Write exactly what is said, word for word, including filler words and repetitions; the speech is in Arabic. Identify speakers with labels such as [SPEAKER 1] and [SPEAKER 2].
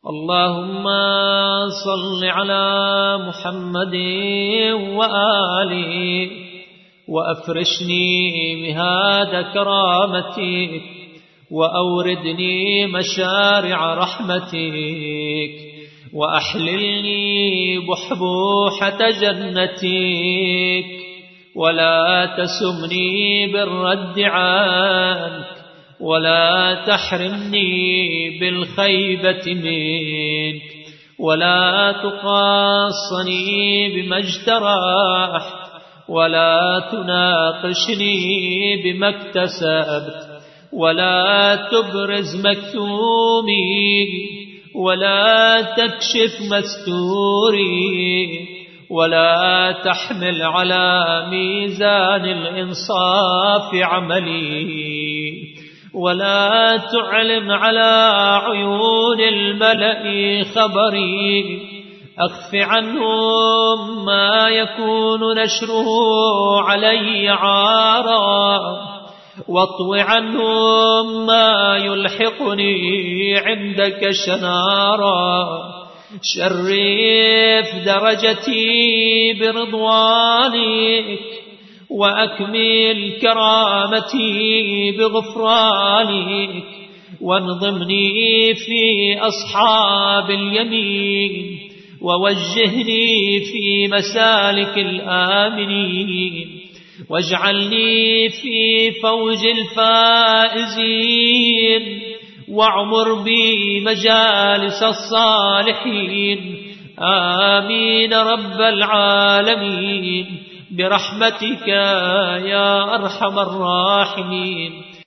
[SPEAKER 1] اللهم صل على محمد وآله وأفرشني مهاد كرامتك وأوردني مشارع رحمتك وأحللني بحبوحة جنتك ولا تسمني بالرد عنك ولا تحرمني بالخيبة منك ولا تقاصني بما اجترحت ولا تناقشني بما اكتسبت ولا تبرز مكتومي ولا تكشف مستوري ولا تحمل على ميزان الإنصاف عملي ولا تعلم على عيون الملأ خبري أخف عنهم ما يكون نشره علي عارا واطو عنهم ما يلحقني عندك شنارا شرف درجتي برضوانك وأكمل كرامتي بغفرانك وانضمني في أصحاب اليمين ووجهني في مسالك الآمنين واجعلني في فوج الفائزين واعمر بي مجالس الصالحين آمين رب العالمين برحمتك يا أرحم الراحمين.